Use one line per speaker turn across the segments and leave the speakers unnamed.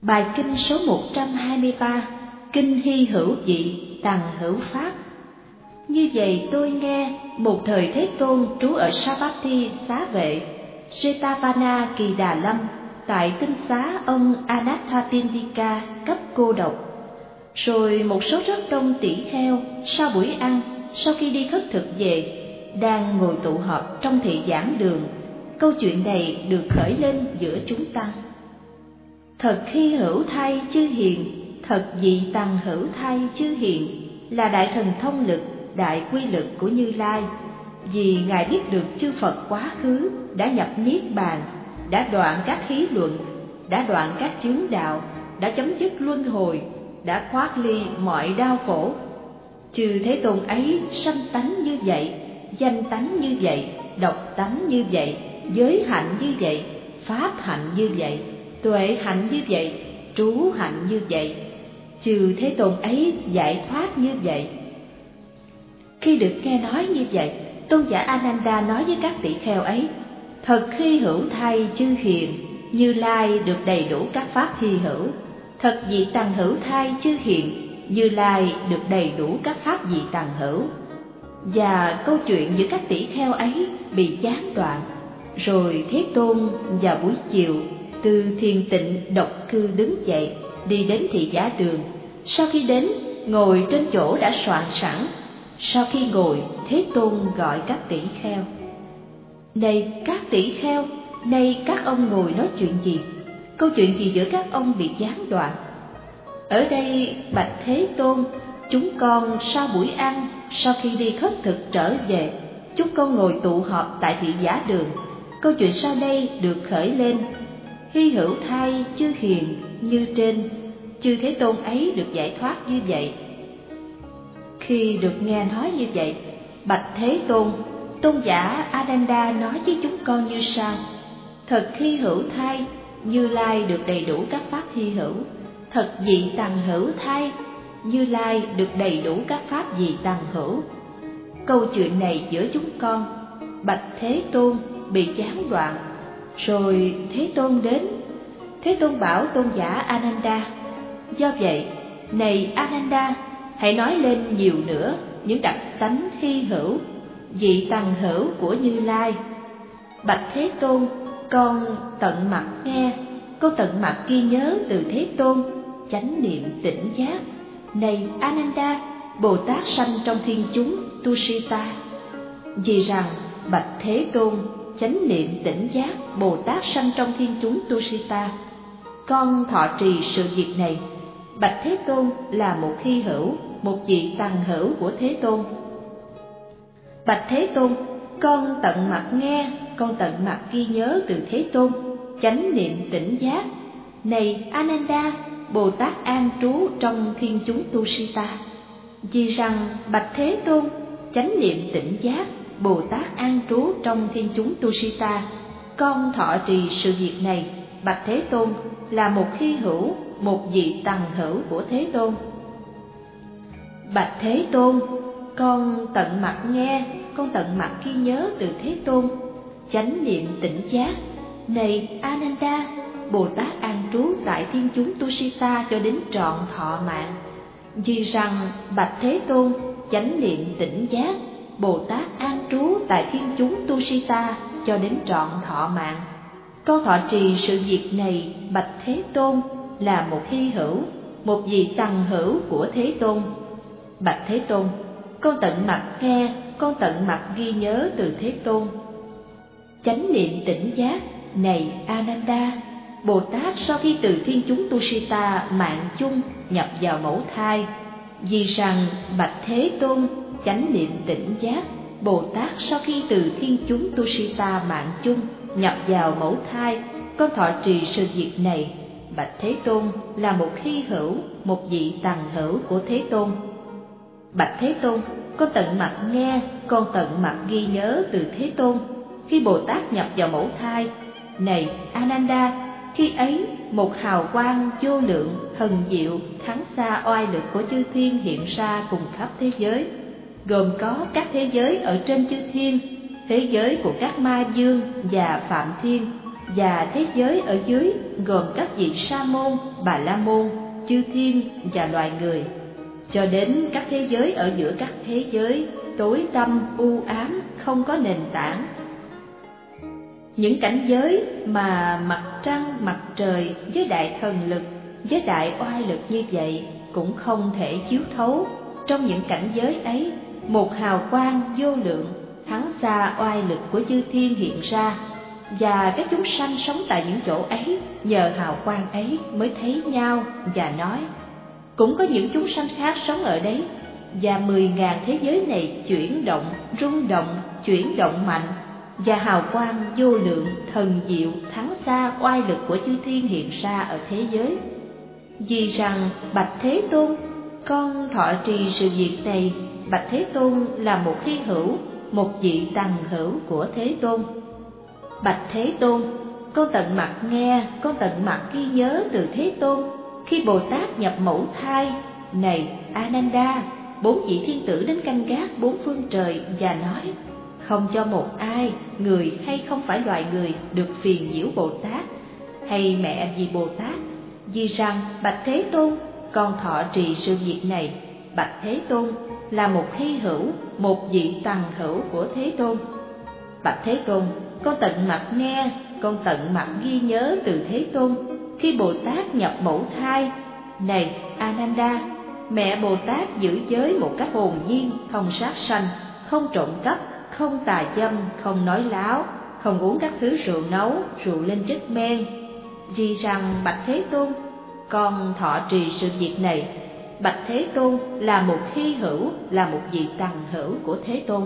Bài kinh số 123, Kinh Hy Hữu Vị Tằng Hữu Pháp. Như vậy tôi nghe, một thời Thế Tôn trú ở Savatthi xá vệ Jetavana Kỳ Đà Lâm, tại tinh xá ông Anathapindika cấp cô độc. Rồi một số rất đông tỷ kheo sau buổi ăn, sau khi đi khất thực về, đang ngồi tụ họp trong thị giảng đường. Câu chuyện này được khởi lên giữa chúng tăng. Thật hy hữu thay chư hiền, thật dị tằng hữu thay chư hiền, là đại thần thông lực, đại quy lực của Như Lai. Vì Ngài biết được chư Phật quá khứ đã nhập niết bàn, đã đoạn các khí luận, đã đoạn các chướng đạo, đã chấm dứt luân hồi, đã thoát ly mọi đau khổ. Chư Thế Tôn ấy sanh tánh như vậy, danh tánh như vậy, độc tánh như vậy, giới hạnh như vậy, pháp hạnh như vậy, tuệ hạnh như vậy, trú hạnh như vậy. Chư Thế Tôn ấy giải thoát như vậy. Khi được nghe nói như vậy, tôn giả Ananda nói với các tỷ kheo ấy: thật hy hữu thay chư hiền, Như Lai được đầy đủ các pháp hy hữu. Thật dị tằng hữu thay chư hiền, Như Lai được đầy đủ các pháp dị tằng hữu. Và câu chuyện giữa các tỷ kheo ấy bị gián đoạn. Rồi Thế Tôn vào buổi chiều từ thiền tịnh độc cư đứng dậy, đi đến thị giả đường. Sau khi đến, ngồi trên chỗ đã soạn sẵn. Sau khi ngồi, Thế Tôn gọi các tỷ kheo: này các tỷ kheo, nay các ông ngồi nói chuyện gì? Câu chuyện gì giữa các ông bị gián đoạn? Ở đây bạch Thế Tôn, chúng con sau buổi ăn, sau khi đi khất thực trở về, chúng con ngồi tụ họp tại thị giả đường. Câu chuyện sau đây được khởi lên: hy hữu thay chư hiền như trên, chư Thế Tôn ấy được giải thoát như vậy. Khi được nghe nói như vậy, bạch Thế Tôn, tôn giả Ananda nói với chúng con như sau: thật hy hữu thay, Như Lai được đầy đủ các pháp hy hữu. Thật dị tằng hữu thay, Như Lai được đầy đủ các pháp dị tằng hữu. Câu chuyện này giữa chúng con, bạch Thế Tôn, bị gián đoạn. Rồi Thế Tôn đến. Thế Tôn bảo tôn giả Ananda: do vậy, này Ananda, hãy nói lên nhiều nữa những đặc tánh hy hữu, dị tằng hữu của Như Lai. Bạch Thế Tôn, con tận mặt nghe, con tận mặt ghi nhớ từ Thế Tôn, chánh niệm tỉnh giác. Này Ananda, Bồ Tát sanh trong thiên chúng Tushita. Vì rằng bạch Thế Tôn, chánh niệm tỉnh giác, Bồ Tát sanh trong thiên chúng Tushita, con thọ trì sự việc này. Bạch Thế Tôn là một hy hữu, một vị tằng hữu của Thế Tôn. Bạch Thế Tôn, con tận mặt nghe, con tận mặt ghi nhớ từ Thế Tôn, chánh niệm tỉnh giác. Này Ananda, Bồ Tát an trú trong thiên chúng Tushita. Vì rằng bạch Thế Tôn, chánh niệm tỉnh giác, Bồ Tát an trú trong thiên chúng Tushita, con thọ trì sự việc này. Bạch Thế Tôn là một hy hữu, một vị tằng hữu của Thế Tôn. Bạch Thế Tôn, con tận mặt nghe, con tận mặt ghi nhớ từ Thế Tôn, chánh niệm tỉnh giác. Này Ananda, Bồ Tát an trú tại thiên chúng Tushita cho đến trọn thọ mạng. Vì rằng bạch Thế Tôn, chánh niệm tỉnh giác, Bồ Tát an trú tại thiên chúng Tushita cho đến trọn thọ mạng. Con thọ trì sự việc này, bạch Thế Tôn, là một hy hữu, một vị tằng hữu của Thế Tôn. Bạch Thế Tôn, con tận mặt nghe, con tận mặt ghi nhớ từ Thế Tôn, chánh niệm tỉnh giác. Này Ananda, Bồ Tát sau khi từ thiên chúng Tushita mạng chung nhập vào mẫu thai. Vì rằng bạch Thế Tôn, chánh niệm tỉnh giác, Bồ Tát sau khi từ thiên chúng Tushita mạng chung nhập vào mẫu thai, con thọ trì sự việc này. Bạch Thế Tôn là một hy hữu, một vị tằng hữu của Thế Tôn. Bạch Thế Tôn, con tận mặt nghe, con tận mặt ghi nhớ từ Thế Tôn, khi Bồ Tát nhập vào mẫu thai. Này Ananda, khi ấy một hào quang vô lượng, thần diệu, thắng xa oai lực của chư thiên hiện ra cùng khắp thế giới, gồm có các thế giới ở trên chư thiên, thế giới của các ma dương và phạm thiên, và thế giới ở dưới gồm các vị sa môn, bà la môn, chư thiên và loài người, cho đến các thế giới ở giữa các thế giới tối tăm u ám không có nền tảng. Những cảnh giới mà mặt trăng, mặt trời với đại thần lực, với đại oai lực như vậy cũng không thể chiếu thấu. Trong những cảnh giới ấy, một hào quang vô lượng thắng xa oai lực của chư thiên hiện ra, và các chúng sanh sống tại những chỗ ấy nhờ hào quang ấy mới thấy nhau và nói. Cũng có những chúng sanh khác sống ở đấy, và 10.000 thế giới này chuyển động, rung động, chuyển động mạnh, và hào quang vô lượng thần diệu thắng xa oai lực của chư thiên hiện ra ở thế giới. Vì rằng bạch Thế Tôn, con thọ trì sự việc này. Bạch Thế Tôn là một hy hữu, một vị tằng hữu của Thế Tôn. Bạch Thế Tôn, con tận mặt nghe, con tận mặt ghi nhớ từ Thế Tôn khi Bồ Tát nhập mẫu thai. Này Ananda, 4 vị thiên tử đến canh gác 4 phương trời và nói: không cho một ai, người hay không phải loài người, được phiền nhiễu Bồ Tát hay mẹ vì Bồ Tát. Vì rằng bạch Thế Tôn, con thọ trì sự việc này. Bạch Thế Tôn là một hy hữu, một vị tằng hữu của Thế Tôn. Bạch Thế Tôn, con tận mặt nghe, con tận mặt ghi nhớ từ Thế Tôn khi Bồ Tát nhập mẫu thai. Này Ananda, mẹ Bồ Tát giữ giới một cách hồn nhiên, không sát sanh, không trộm cắp, không tà dâm, không nói láo, không uống các thứ rượu nấu, rượu lên chất men. Vì rằng bạch Thế Tôn, con thọ trì sự việc này. Bạch Thế Tôn là một hy hữu, là một vị tằng hữu của Thế Tôn.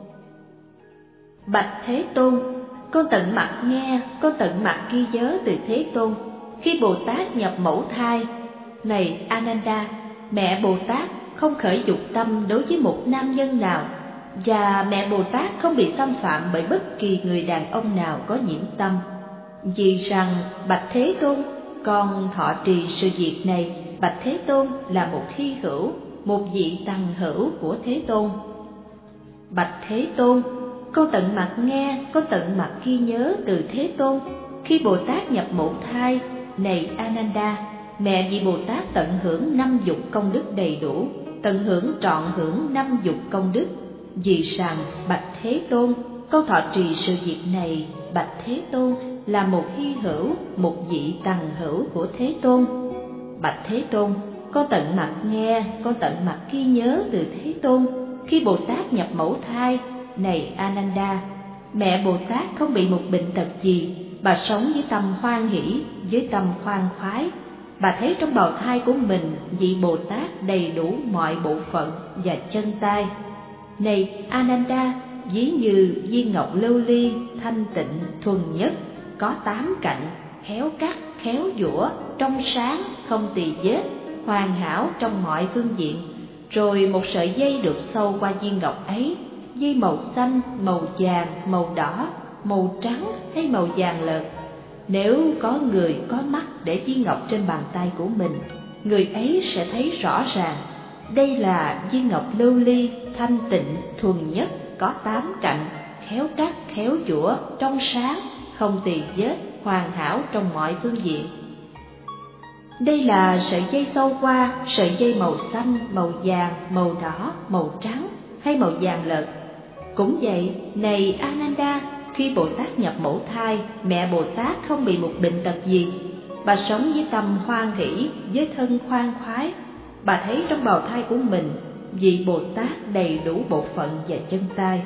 Bạch Thế Tôn, con tận mặt nghe, con tận mặt ghi nhớ từ Thế Tôn khi Bồ Tát nhập mẫu thai. Này Ananda, mẹ Bồ Tát không khởi dục tâm đối với một nam nhân nào, và mẹ Bồ Tát không bị xâm phạm bởi bất kỳ người đàn ông nào có nhiễm tâm. Vì rằng bạch Thế Tôn, con thọ trì sự việc này. Bạch Thế Tôn là một hy hữu, một vị tằng hữu của Thế Tôn. Bạch Thế Tôn, con tận mặt nghe, con tận mặt ghi nhớ từ Thế Tôn khi Bồ Tát nhập mẫu thai. Này Ananda, mẹ vị Bồ Tát tận hưởng 5 dục công đức đầy đủ, tận hưởng trọn hưởng 5 dục công đức. Vì rằng bạch Thế Tôn, con thọ trì sự việc này. Bạch Thế Tôn là một hy hữu, một vị tằng hữu của Thế Tôn. Bạch Thế Tôn, con tận mặt nghe, con tận mặt ghi nhớ từ Thế Tôn khi Bồ Tát nhập mẫu thai. Này Ananda, mẹ Bồ Tát không bị một bệnh tật gì, bà sống với tâm hoan hỷ, với tâm khoan khoái. Bà thấy trong bào thai của mình vị Bồ Tát đầy đủ mọi bộ phận và chân tay. Này Ananda, ví như viên ngọc lưu ly, thanh tịnh, thuần nhất, có 8 cạnh, khéo cắt, khéo giũa, trong sáng, không tì vết, hoàn hảo trong mọi phương diện. Rồi một sợi dây được sâu qua viên ngọc ấy, dây màu xanh, màu vàng, màu đỏ, màu trắng hay màu vàng lợt. Nếu có người có mắt để viên ngọc trên bàn tay của mình, người ấy sẽ thấy rõ ràng đây là viên ngọc lưu ly, thanh tịnh, thuần nhất, có 8 cạnh, khéo cắt, khéo giũa, trong sáng, không tì vết, hoàn hảo trong mọi phương diện. Đây là sợi dây sâu qua, sợi dây màu xanh, màu vàng, màu đỏ, màu trắng hay màu vàng lợt. Cũng vậy, này Ananda, khi Bồ Tát nhập mẫu thai, mẹ Bồ Tát không bị một bệnh tật gì. Bà sống với tâm hoan hỷ, với thân khoan khoái. Bà thấy trong bào thai của mình vị Bồ Tát đầy đủ bộ phận và chân tay.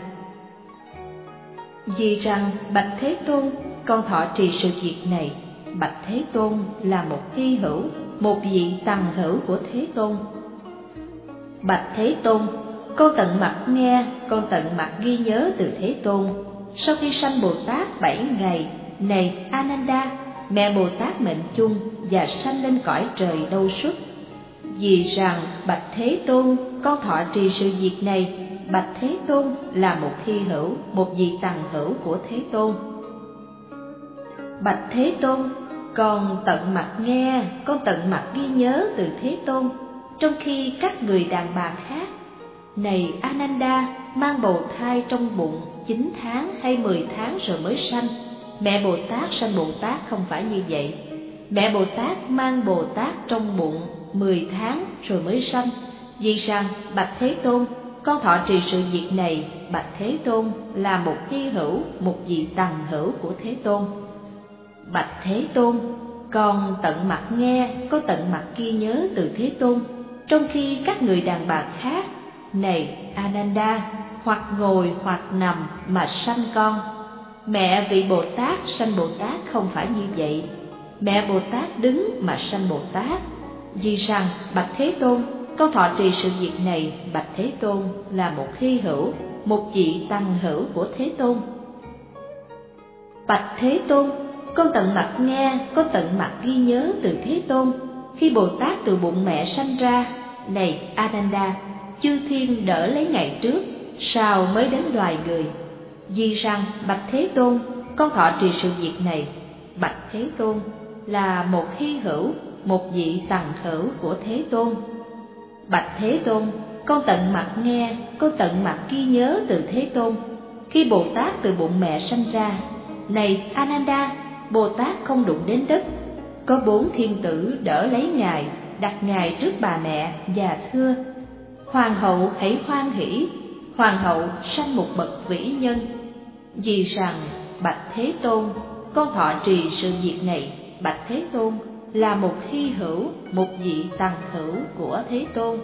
Vì rằng bạch Thế Tôn, con thọ trì sự việc này. Bạch Thế Tôn là một hy hữu, một vị tằng hữu của Thế Tôn. Bạch Thế Tôn, con tận mặt nghe, con tận mặt ghi nhớ từ Thế Tôn sau khi sanh Bồ Tát 7 ngày. Này Ananda, mẹ Bồ Tát mệnh chung và sanh lên cõi trời Đâu Xuất. Vì rằng bạch Thế Tôn, con thọ trì sự việc này. Bạch Thế Tôn là một hy hữu, một vị tằng hữu của Thế Tôn. Bạch Thế Tôn, con tận mặt nghe, con tận mặt ghi nhớ từ Thế Tôn trong khi các người đàn bà khác. Này Ananda, mang bầu thai trong bụng 9 tháng hay 10 tháng rồi mới sanh. mẹ Bồ Tát sanh Bồ Tát không phải như vậy. Mẹ Bồ Tát mang Bồ Tát trong bụng 10 tháng rồi mới sanh. Vì rằng bạch Thế Tôn, con thọ trì sự việc này, bạch Thế Tôn, là một hy hữu, một vị tằng hữu của Thế Tôn. Bạch Thế Tôn, con tận mặt nghe, có tận mặt ghi nhớ từ Thế Tôn, trong khi các người đàn bà khác, này Ananda, hoặc ngồi hoặc nằm mà sanh con. Mẹ vị Bồ Tát sanh Bồ Tát không phải như vậy. Mẹ Bồ Tát đứng mà sanh Bồ Tát. Vì rằng bạch Thế Tôn, con thọ trì sự việc này, bạch Thế Tôn, là một hy hữu, một vị tằng hữu của Thế Tôn. Bạch Thế Tôn, con tận mặt nghe, có tận mặt ghi nhớ từ Thế Tôn, khi Bồ Tát từ bụng mẹ sanh ra. Này Ananda, chư thiên đỡ lấy ngày trước, sau mới đến loài người. Vì rằng bạch Thế Tôn, con thọ trì sự việc này, bạch Thế Tôn, là một hy hữu, một vị tằng hữu của Thế Tôn. Bạch Thế Tôn, con tận mặt nghe, có tận mặt ghi nhớ từ Thế Tôn, khi Bồ Tát từ bụng mẹ sanh ra. Này Ananda, Bồ Tát không đụng đến đất. Có 4 thiên tử đỡ lấy Ngài, đặt Ngài trước bà mẹ và thưa: Hoàng hậu hãy hoan hỷ, Hoàng hậu sanh một bậc vĩ nhân. Vì rằng bạch Thế Tôn, con thọ trì sự việc này, bạch Thế Tôn, là một hy hữu, một vị tằng hữu của Thế Tôn.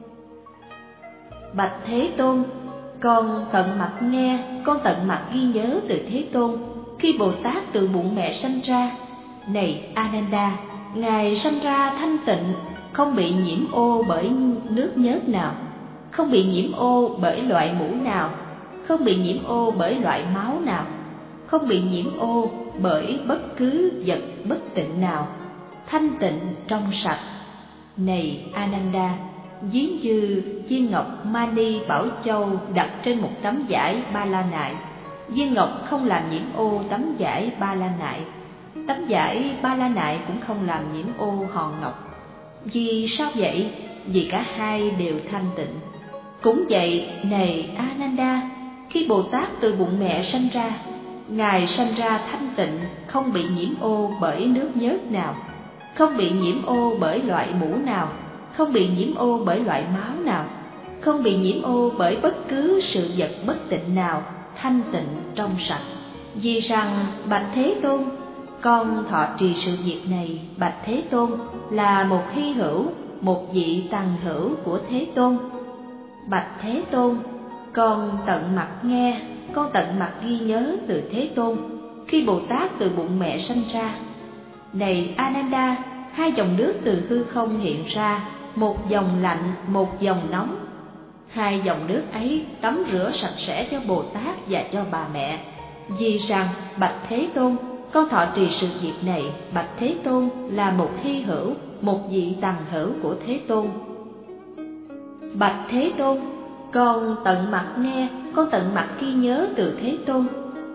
Bạch Thế Tôn, con tận mặt nghe, con tận mặt ghi nhớ từ Thế Tôn, khi Bồ Tát từ bụng mẹ sanh ra. Này Ananda, Ngài sanh ra thanh tịnh, không bị nhiễm ô bởi nước nhớt nào, không bị nhiễm ô bởi loại mũ nào, không bị nhiễm ô bởi loại máu nào, không bị nhiễm ô bởi bất cứ vật bất tịnh nào, thanh tịnh trong sạch. Này Ananda, ví như viên ngọc Mani Bảo Châu đặt trên một tấm vải ba la nại, viên ngọc không làm nhiễm ô tấm vải ba la nại, tấm vải ba la nại cũng không làm nhiễm ô hòn ngọc. Vì sao vậy? Vì cả hai đều thanh tịnh. Cũng vậy, này Ananda, khi Bồ Tát từ bụng mẹ sanh ra, Ngài sanh ra thanh tịnh, không bị nhiễm ô bởi nước nhớt nào, không bị nhiễm ô bởi loại mũ nào, không bị nhiễm ô bởi loại máu nào, không bị nhiễm ô bởi bất cứ sự vật bất tịnh nào, thanh tịnh trong sạch. Vì rằng bạch Thế Tôn, con thọ trì sự việc này, bạch Thế Tôn, là một hy hữu, một vị tằng hữu của Thế Tôn. Bạch Thế Tôn, con tận mặt nghe, con tận mặt ghi nhớ từ Thế Tôn, khi Bồ Tát từ bụng mẹ sanh ra. Này Ananda, 2 dòng nước từ hư không hiện ra, một dòng lạnh, một dòng nóng. 2 dòng nước ấy tắm rửa sạch sẽ cho Bồ Tát và cho bà mẹ. Vì rằng bạch Thế Tôn, con thọ trì sự việc này, bạch Thế Tôn, là một hy hữu, một vị tằng hữu của Thế Tôn. Bạch Thế Tôn, con tận mặt nghe, con tận mặt ghi nhớ từ Thế Tôn.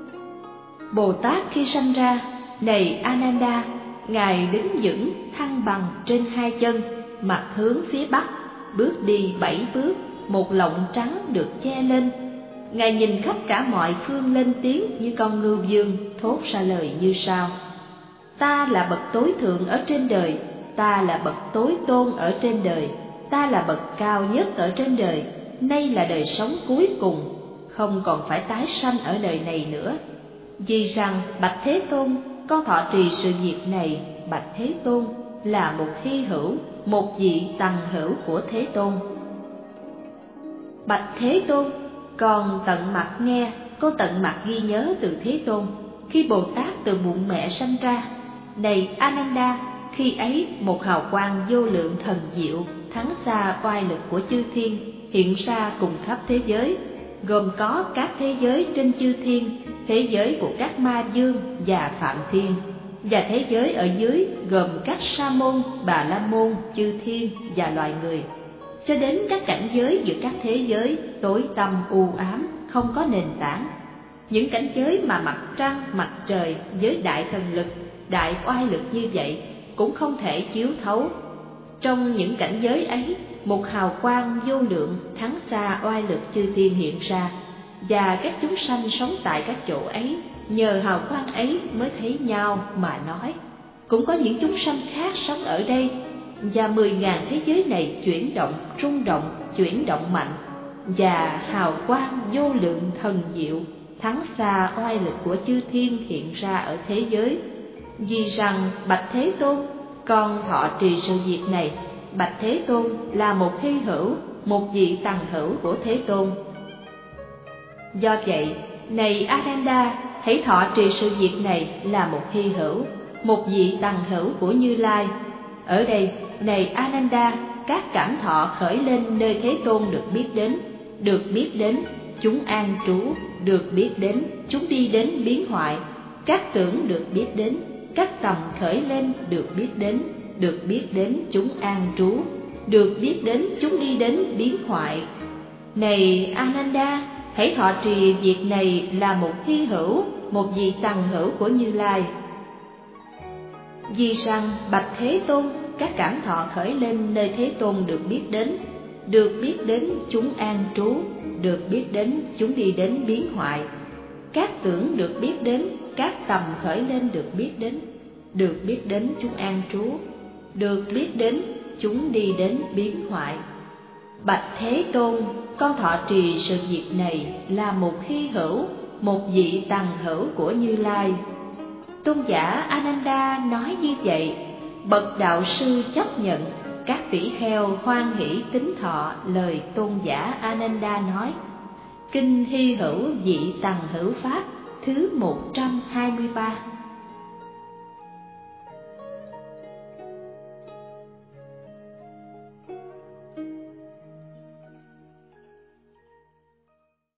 Bồ Tát khi sanh ra, này Ananda, Ngài đứng vững thăng bằng trên 2 chân, mặt hướng phía bắc, bước đi 7 bước, một lọng trắng được che lên. Ngài nhìn khắp cả mọi phương lên tiếng như con ngưu dương, thốt ra lời như sau: Ta là bậc tối thượng ở trên đời, ta là bậc tối tôn ở trên đời, ta là bậc cao nhất ở trên đời. Nay là đời sống cuối cùng, không còn phải tái sanh ở đời này nữa. Vì rằng bạch Thế Tôn, con thọ trì sự việc này, bạch Thế Tôn, là một hy hữu, một vị tằng hữu của Thế Tôn. Bạch Thế Tôn, con tận mặt nghe, con tận mặt ghi nhớ từ Thế Tôn, khi Bồ Tát từ bụng mẹ sanh ra. Này Ananda, khi ấy một hào quang vô lượng thần diệu, thắng xa oai lực của chư thiên, hiện ra cùng khắp thế giới, gồm có các thế giới trên chư thiên, thế giới của các ma dương và phạm thiên, và thế giới ở dưới gồm các sa môn, bà la môn, chư thiên và loài người, cho đến các cảnh giới giữa các thế giới tối tăm u ám, không có nền tảng. Những cảnh giới mà mặt trăng, mặt trời với đại thần lực, đại oai lực như vậy cũng không thể chiếu thấu. Trong những cảnh giới ấy, một hào quang vô lượng thắng xa oai lực chư thiên hiện ra, và các chúng sanh sống tại các chỗ ấy nhờ hào quang ấy mới thấy nhau mà nói. Cũng có những chúng sanh khác sống ở đây, và 10.000 thế giới này chuyển động, rung động, chuyển động mạnh, và hào quang vô lượng thần diệu thắng xa oai lực của chư thiên hiện ra ở thế giới. Vì rằng bạch Thế Tôn, con thọ trì sự việc này. Bạch Thế Tôn là một hy hữu, một vị tằng hữu của Thế Tôn. Do vậy, này Ananda, hãy thọ trì sự việc này là một hy hữu, một vị tằng hữu của Như Lai. Ở đây, này Ananda, các cảm thọ khởi lên nơi Thế Tôn được biết đến, chúng an trú, được biết đến, chúng đi đến biến hoại. Các tưởng được biết đến, các tầm khởi lên được biết đến, chúng an trú, được biết đến, chúng đi đến biến hoại. Này Ananda, hãy thọ trì việc này là một hy hữu, một vị tằng hữu của Như Lai. Vì rằng bạch Thế Tôn, các cảm thọ khởi lên nơi Thế Tôn được biết đến, chúng an trú, được biết đến, chúng đi đến biến hoại. Các tưởng được biết đến, các tầm khởi lên được biết đến, chúng an trú, được biết đến, chúng đi đến biến hoại. Bạch Thế Tôn, con thọ trì sự việc này là một hy hữu, một vị tằng hữu của Như Lai. Tôn giả Ananda nói như vậy, bậc đạo sư chấp nhận. Các tỷ kheo hoan hỷ tín thọ lời tôn giả Ananda nói. Kinh hy hữu vị tằng hữu pháp thứ 123.